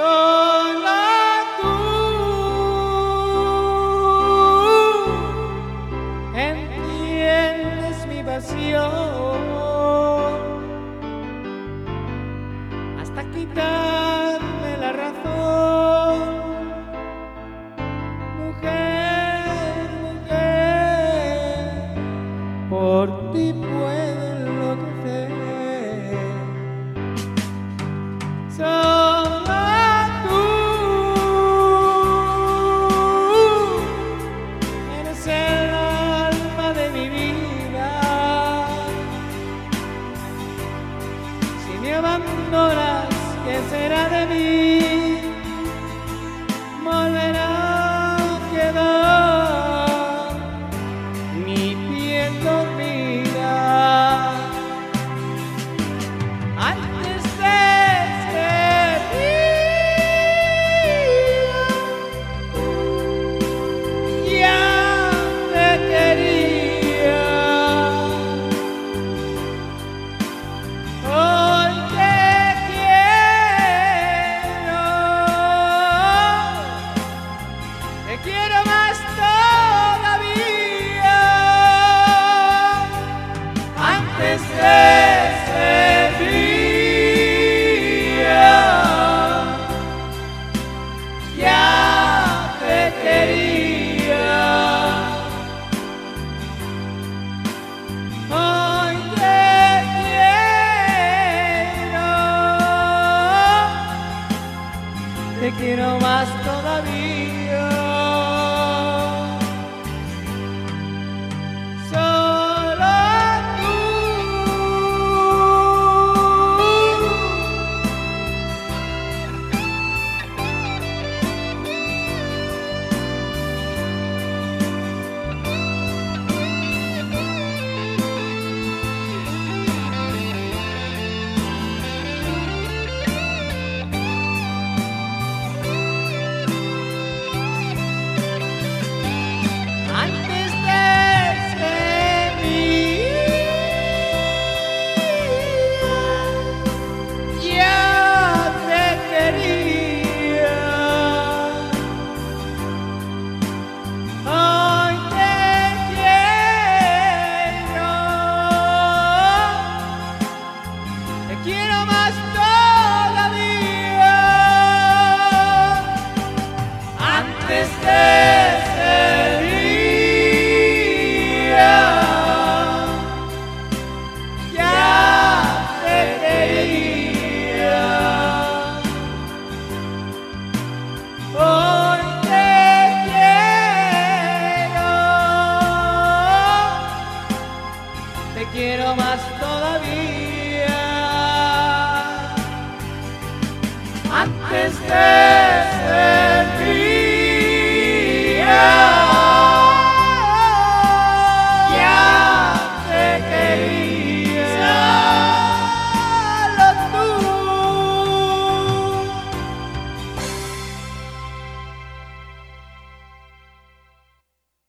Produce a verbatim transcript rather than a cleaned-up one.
Solo tú entiendes mi pasión hasta quitarme la razón. Mujer, mujer, por ti puedo enloquecer. Solo tú eres el alma de mi vida. Si me abandonas, ¿qué será de mí? Volverá a quedar mi piel dormida. Antes de ser mía, ya te quería. Hoy te quiero, te quiero más todavía. Antes de ser mía, ya te quería. Hoy te quiero, te quiero más todavía. Solo tú antes de ser mía, ya te quería. Hoy te quiero, te quiero más todavía. Antes de ser mía, ya te quería. Hoy te quiero, te quiero más todavía. Antes de